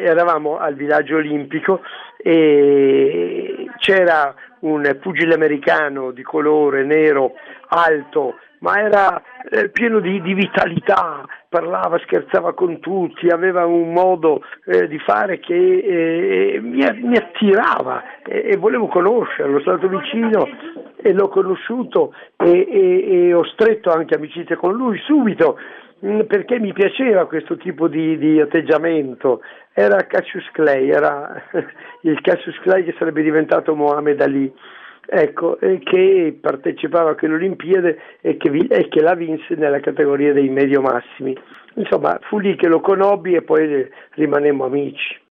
eravamo al villaggio olimpico e c'era un pugile americano di colore nero, alto, ma era pieno di vitalità, parlava, scherzava con tutti, aveva un modo di fare che mi attirava e volevo conoscerlo, sono stato vicino e l'ho conosciuto e ho stretto anche amicizia con lui subito, perché mi piaceva questo tipo di atteggiamento. Era Cassius Clay, era il Cassius Clay che sarebbe diventato Mohamed Ali, ecco, che partecipava a quelle Olimpiadi e che la vinse nella categoria dei medio massimi. Insomma, fu lì che lo conobbi e poi rimanemmo amici.